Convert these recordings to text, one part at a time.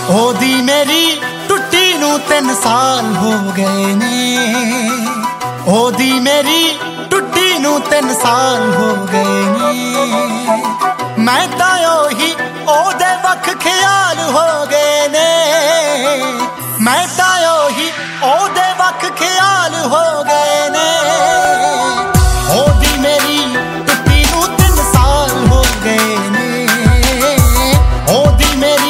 ओदी मेरी टुट्टी नू 3 साल हो गए ने। ओदी मेरी टुट्टी नू 3 साल हो गए ने। मैं तां ओही ओदे वख ख्याल हो गए ने। मैं तां ओही ओदे वख ख्याल हो गए ने। ओदी मेरी टुट्टी नू 3 साल हो गए ने। ओदी मेरी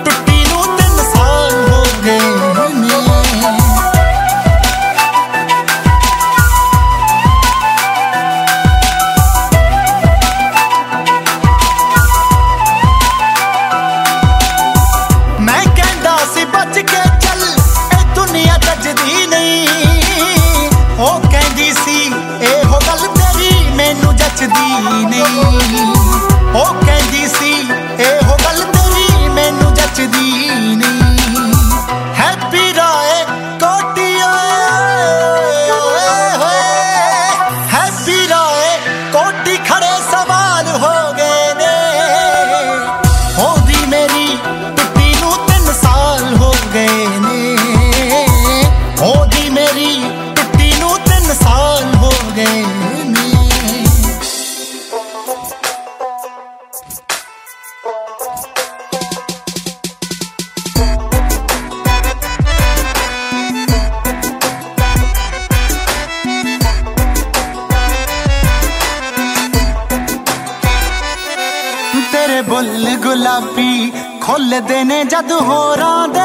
तेरे बुल गुलाबी खुलदे ने जद होरां दे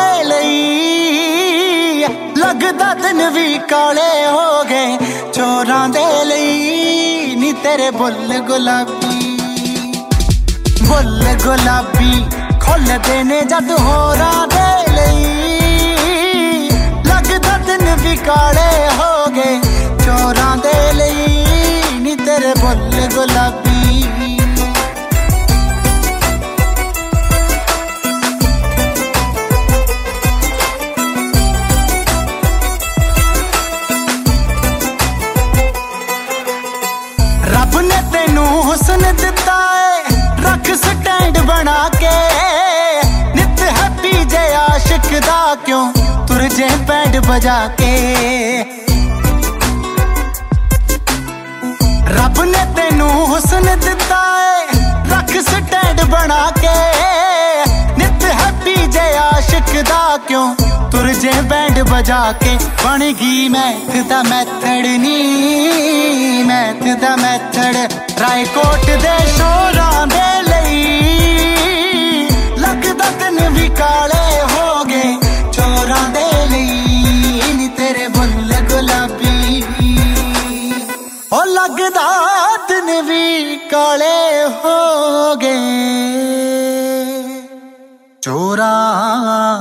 लई। लगदा दिन भी काले हो गए चोरां दे लई। नी तेरे बुल गुलाबी खुलदे ने जद होरां दे लई। लगदा दिन भी काले हो गए चोरां दे लई। नी तेरे बुल गुलाबी रब ने तेनू हुस्न दिता है रख स्टैंड बना के। नित हैप्पी जे आशिक दा क्यों तुर जे बैंड बजा के। रब ने तेनू हुस्न दिता है रख स्टैंड बना के। नित हैप्पी जे आशिक दा क्यों तुर जे बैंड बजा के। बन गई मैथ दा मैथड़ नी मैथ दा मैथड़ रायकोट दे शोरां दे लई। लगदा दिन भी काले हो गए चोरां दे लई। नी तेरे बुल गुलाबी ओ लगदा दिन भी काले हो गए चोरां